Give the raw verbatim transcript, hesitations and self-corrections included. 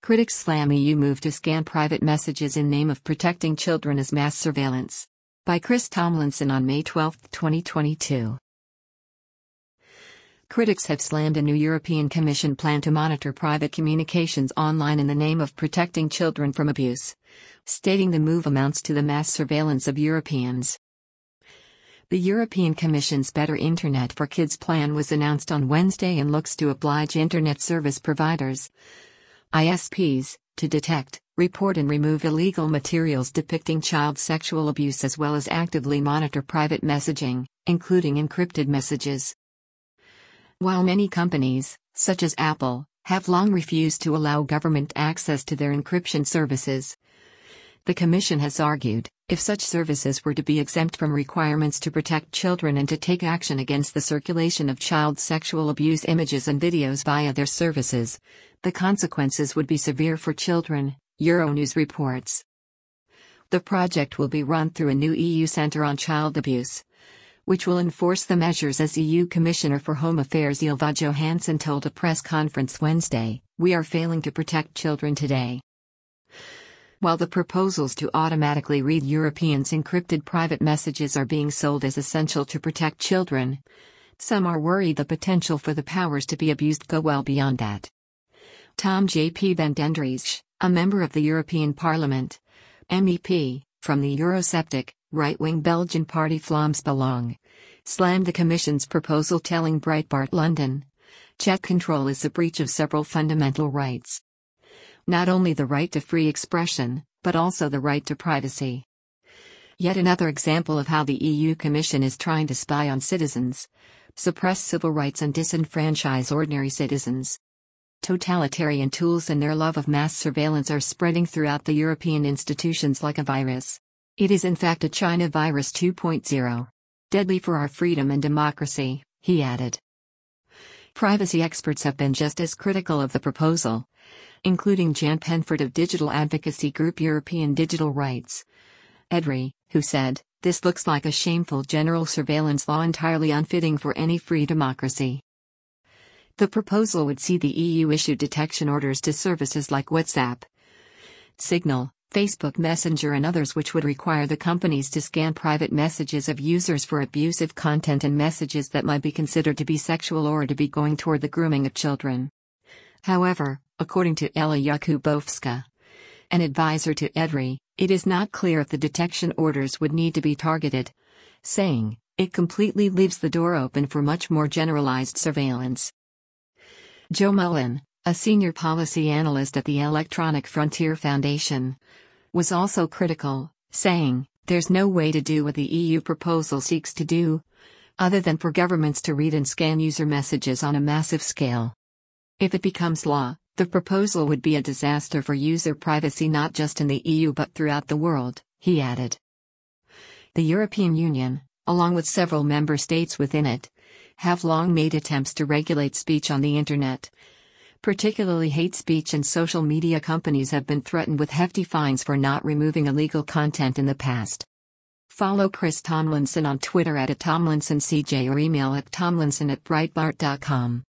Critics slam E U move to scan private messages in name of protecting children as mass surveillance. By Chris Tomlinson on May twelfth, twenty twenty-two. Critics have slammed a new European Commission plan to monitor private communications online in the name of protecting children from abuse, stating the move amounts to the mass surveillance of Europeans. The European Commission's Better Internet for Kids plan was announced on Wednesday and looks to oblige Internet service providers, I S Ps, to detect, report and remove illegal materials depicting child sexual abuse as well as actively monitor private messaging, including encrypted messages. While many companies, such as Apple, have long refused to allow government access to their encryption services, the Commission has argued, if such services were to be exempt from requirements to protect children and to take action against the circulation of child sexual abuse images and videos via their services, the consequences would be severe for children, Euronews reports. The project will be run through a new E U Centre on Child Abuse, which will enforce the measures, as E U Commissioner for Home Affairs Ylva Johansson told a press conference Wednesday. "We are failing to protect children today." While the proposals to automatically read Europeans' encrypted private messages are being sold as essential to protect children, some are worried the potential for the powers to be abused go well beyond that. Tom J P van Dendries, a member of the European Parliament, M E P, from the Eurosceptic, right-wing Belgian party Vlaams Belang, slammed the Commission's proposal, telling Breitbart London, "Chat control is a breach of several fundamental rights. Not only the right to free expression, but also the right to privacy." Yet another example of how the E U Commission is trying to spy on citizens, suppress civil rights and disenfranchise ordinary citizens. Totalitarian tools and their love of mass surveillance are spreading throughout the European institutions like a virus. It is in fact a China virus two point oh. Deadly for our freedom and democracy, he added. Privacy experts have been just as critical of the proposal, including Jan Penford of digital advocacy group European Digital Rights, E D R I, who said, "This looks like a shameful general surveillance law entirely unfitting for any free democracy." The proposal would see the E U issue detection orders to services like WhatsApp, Signal, Facebook Messenger and others, which would require the companies to scan private messages of users for abusive content and messages that might be considered to be sexual or to be going toward the grooming of children. However, according to Ela Jakubowska, an advisor to E D R I, it is not clear if the detection orders would need to be targeted, saying, "It completely leaves the door open for much more generalized surveillance." Joe Mullen, a senior policy analyst at the Electronic Frontier Foundation, was also critical, saying, "There's no way to do what the E U proposal seeks to do, other than for governments to read and scan user messages on a massive scale. If it becomes law, the proposal would be a disaster for user privacy not just in the E U but throughout the world," he added. The European Union, along with several member states within it, have long made attempts to regulate speech on the Internet. Particularly hate speech, and social media companies have been threatened with hefty fines for not removing illegal content in the past. Follow Chris Tomlinson on Twitter at Tomlinson C J or email at tomlinson at breitbart dot com.